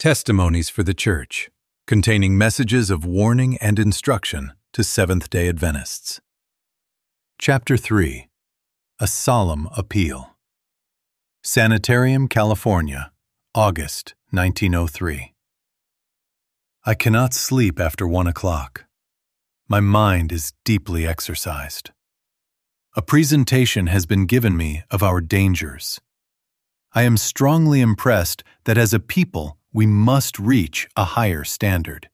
Testimonies for the Church, containing messages of warning and instruction to Seventh-day Adventists. Chapter 3. A Solemn Appeal. Sanitarium, California, August 1903. I cannot sleep after 1 o'clock. My mind is deeply exercised. A presentation has been given me of our dangers. I am strongly impressed that as a people we must reach a higher standard.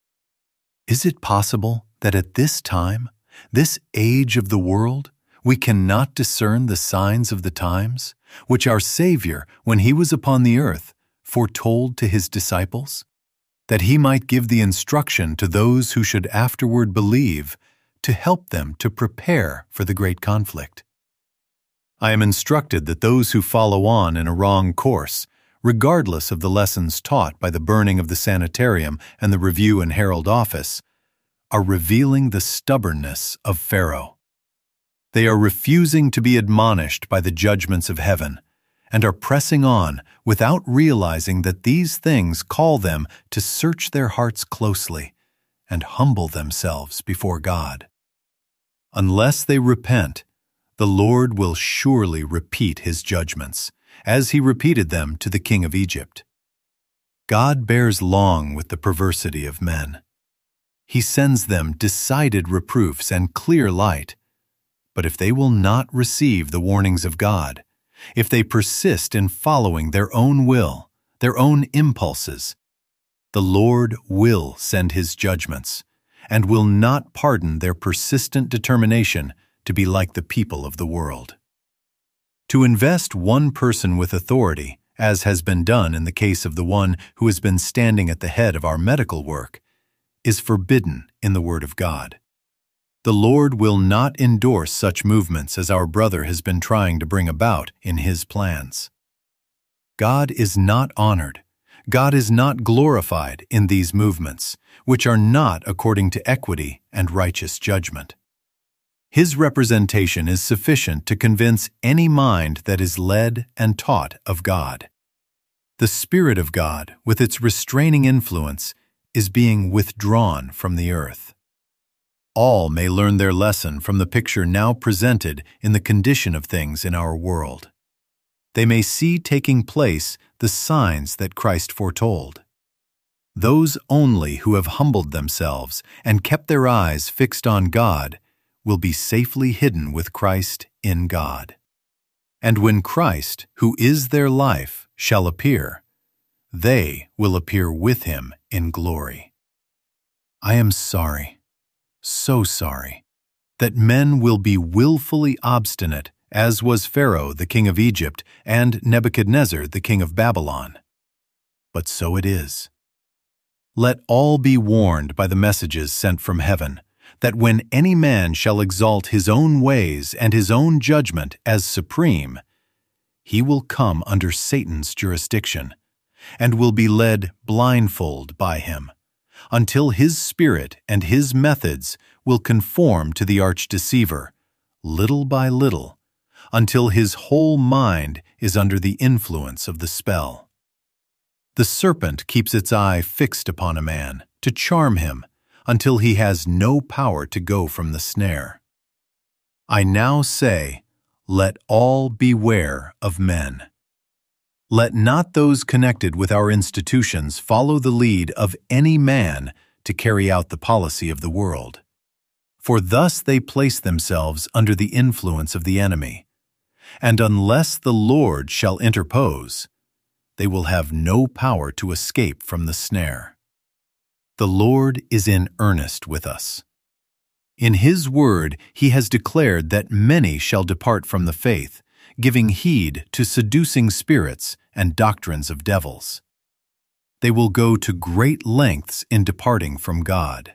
Is it possible that at this time, this age of the world, we cannot discern the signs of the times, which our Savior, when he was upon the earth, foretold to his disciples, that he might give the instruction to those who should afterward believe, to help them to prepare for the great conflict? I am instructed that those who follow on in a wrong course, regardless of the lessons taught by the burning of the sanitarium and the Review and Herald office, are revealing the stubbornness of Pharaoh. They are refusing to be admonished by the judgments of heaven, and are pressing on without realizing that these things call them to search their hearts closely and humble themselves before God. Unless they repent, the Lord will surely repeat his judgments, as he repeated them to the king of Egypt. God bears long with the perversity of men. He sends them decided reproofs and clear light. But if they will not receive the warnings of God, if they persist in following their own will, their own impulses, the Lord will send his judgments and will not pardon their persistent determination to be like the people of the world. To invest one person with authority, as has been done in the case of the one who has been standing at the head of our medical work, is forbidden in the Word of God. The Lord will not endorse such movements as our brother has been trying to bring about in his plans. God is not honored, God is not glorified in these movements, which are not according to equity and righteous judgment. His representation is sufficient to convince any mind that is led and taught of God. The Spirit of God, with its restraining influence, is being withdrawn from the earth. All may learn their lesson from the picture now presented in the condition of things in our world. They may see taking place the signs that Christ foretold. Those only who have humbled themselves and kept their eyes fixed on God will be safely hidden with Christ in God. And when Christ, who is their life, shall appear, they will appear with him in glory. I am sorry, so sorry, that men will be willfully obstinate, as was Pharaoh the king of Egypt and Nebuchadnezzar the king of Babylon. But so it is. Let all be warned by the messages sent from heaven, that when any man shall exalt his own ways and his own judgment as supreme, he will come under Satan's jurisdiction, and will be led blindfold by him, until his spirit and his methods will conform to the arch-deceiver, little by little, until his whole mind is under the influence of the spell. The serpent keeps its eye fixed upon a man, to charm him, until he has no power to go from the snare. I now say, let all beware of men. Let not those connected with our institutions follow the lead of any man to carry out the policy of the world. For thus they place themselves under the influence of the enemy, and unless the Lord shall interpose, they will have no power to escape from the snare. The Lord is in earnest with us. In his word he has declared that many shall depart from the faith, giving heed to seducing spirits and doctrines of devils. They will go to great lengths in departing from God.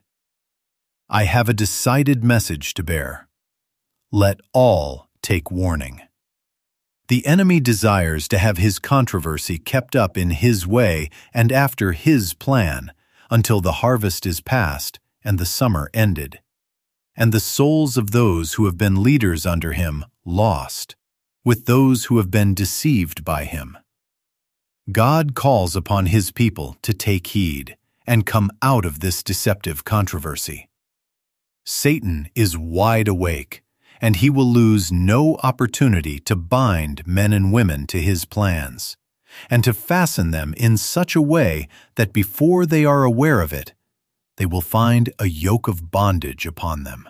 I have a decided message to bear. Let all take warning. The enemy desires to have his controversy kept up in his way and after his plan, until the harvest is past and the summer ended, and the souls of those who have been leaders under him lost, with those who have been deceived by him. God calls upon His people to take heed and come out of this deceptive controversy. Satan is wide awake, and he will lose no opportunity to bind men and women to his plans, and to fasten them in such a way that before they are aware of it, they will find a yoke of bondage upon them.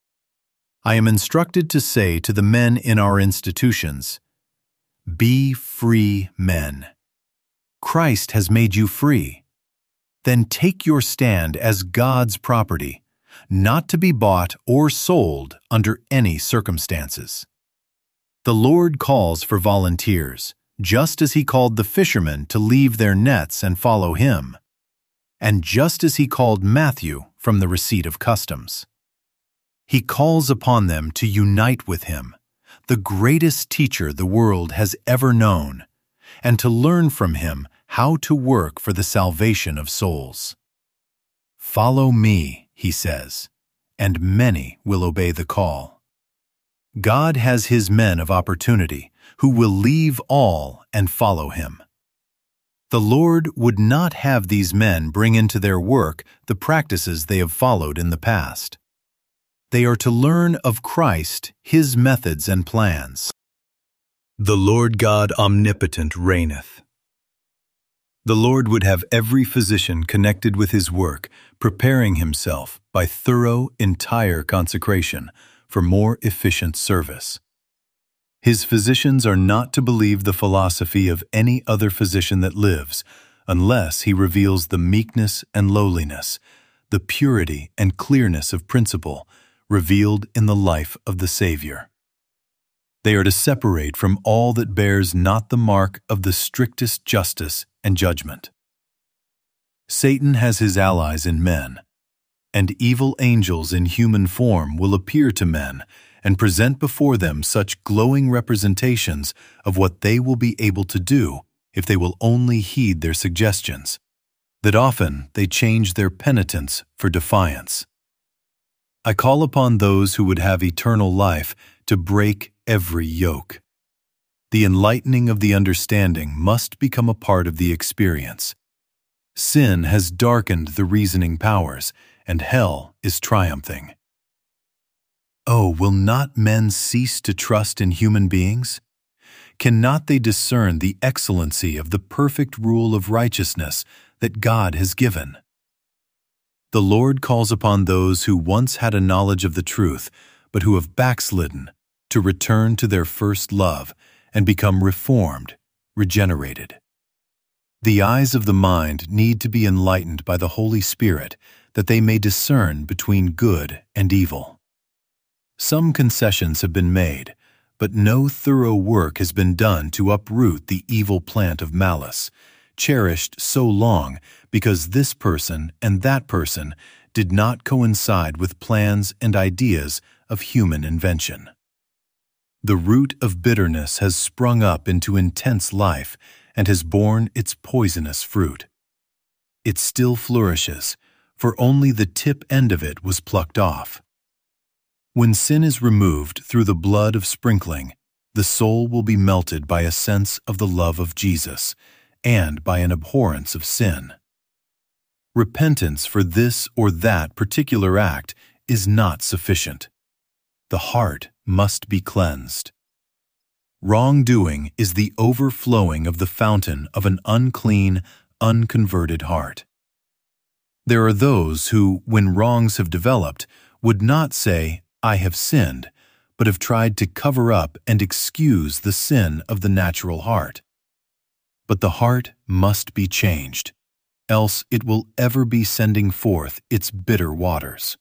I am instructed to say to the men in our institutions, "Be free men." Christ has made you free. Then take your stand as God's property, not to be bought or sold under any circumstances. The Lord calls for volunteers, just as He called the fishermen to leave their nets and follow Him, and just as He called Matthew from the receipt of customs. He calls upon them to unite with Him, the greatest teacher the world has ever known, and to learn from Him how to work for the salvation of souls. "Follow me," He says, and many will obey the call. God has His men of opportunity who will leave all and follow Him. The Lord would not have these men bring into their work the practices they have followed in the past. They are to learn of Christ, His methods and plans. The Lord God omnipotent reigneth. The Lord would have every physician connected with His work preparing himself by thorough, entire consecration for more efficient service. His physicians are not to believe the philosophy of any other physician that lives, unless he reveals the meekness and lowliness, the purity and clearness of principle revealed in the life of the Savior. They are to separate from all that bears not the mark of the strictest justice and judgment. Satan has his allies in men, and evil angels in human form will appear to men and present before them such glowing representations of what they will be able to do if they will only heed their suggestions, that often they change their penitence for defiance. I call upon those who would have eternal life to break every yoke. The enlightening of the understanding must become a part of the experience. Sin has darkened the reasoning powers, and hell is triumphing. Oh, will not men cease to trust in human beings? Cannot they discern the excellency of the perfect rule of righteousness that God has given? The Lord calls upon those who once had a knowledge of the truth, but who have backslidden, to return to their first love and become reformed, regenerated. The eyes of the mind need to be enlightened by the Holy Spirit that they may discern between good and evil. Some concessions have been made, but no thorough work has been done to uproot the evil plant of malice, cherished so long because this person and that person did not coincide with plans and ideas of human invention. The root of bitterness has sprung up into intense life and has borne its poisonous fruit. It still flourishes, for only the tip end of it was plucked off. When sin is removed through the blood of sprinkling, the soul will be melted by a sense of the love of Jesus and by an abhorrence of sin. Repentance for this or that particular act is not sufficient. The heart must be cleansed. Wrongdoing is the overflowing of the fountain of an unclean, unconverted heart. There are those who, when wrongs have developed, would not say, "I have sinned," but have tried to cover up and excuse the sin of the natural heart. But the heart must be changed, else it will ever be sending forth its bitter waters.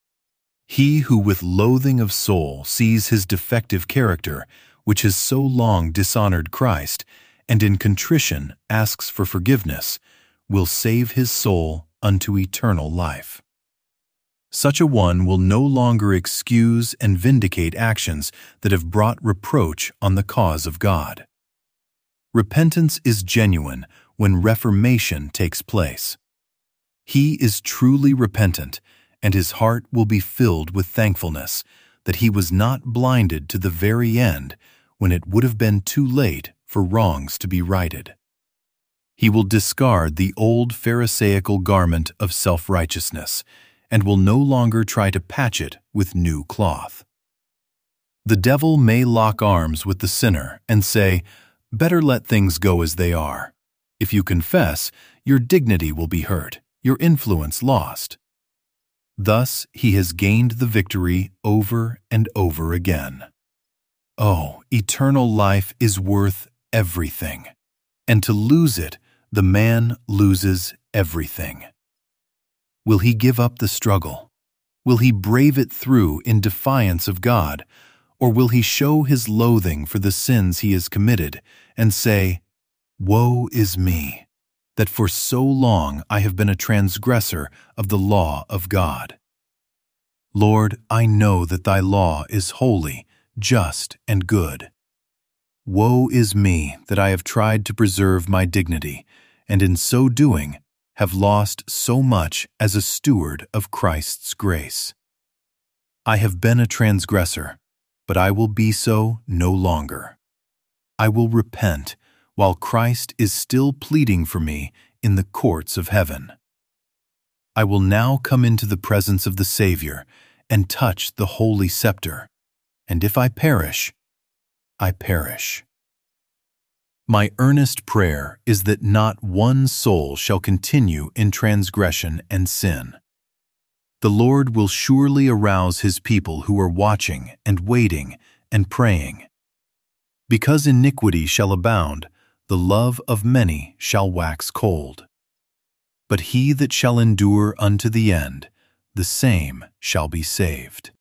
He who with loathing of soul sees his defective character, which has so long dishonored Christ, and in contrition asks for forgiveness, will save his soul unto eternal life. Such a one will no longer excuse and vindicate actions that have brought reproach on the cause of God. Repentance is genuine when reformation takes place. He is truly repentant, and his heart will be filled with thankfulness that he was not blinded to the very end when it would have been too late for wrongs to be righted. He will discard the old Pharisaical garment of self-righteousness and will no longer try to patch it with new cloth. The devil may lock arms with the sinner and say, "Better let things go as they are. If you confess, your dignity will be hurt, your influence lost." Thus, he has gained the victory over and over again. Oh, eternal life is worth everything, and to lose it, the man loses everything. Will he give up the struggle? Will he brave it through in defiance of God, or will he show his loathing for the sins he has committed and say, "Woe is me, that for so long I have been a transgressor of the law of God. Lord, I know that thy law is holy, just, and good. Woe is me that I have tried to preserve my dignity, and in so doing have lost so much as a steward of Christ's grace. I have been a transgressor, but I will be so no longer. I will repent while Christ is still pleading for me in the courts of heaven. I will now come into the presence of the Savior and touch the holy scepter, and if I perish, I perish. My earnest prayer is that not one soul shall continue in transgression and sin. The Lord will surely arouse his people who are watching and waiting and praying. Because iniquity shall abound, the love of many shall wax cold. But he that shall endure unto the end, the same shall be saved.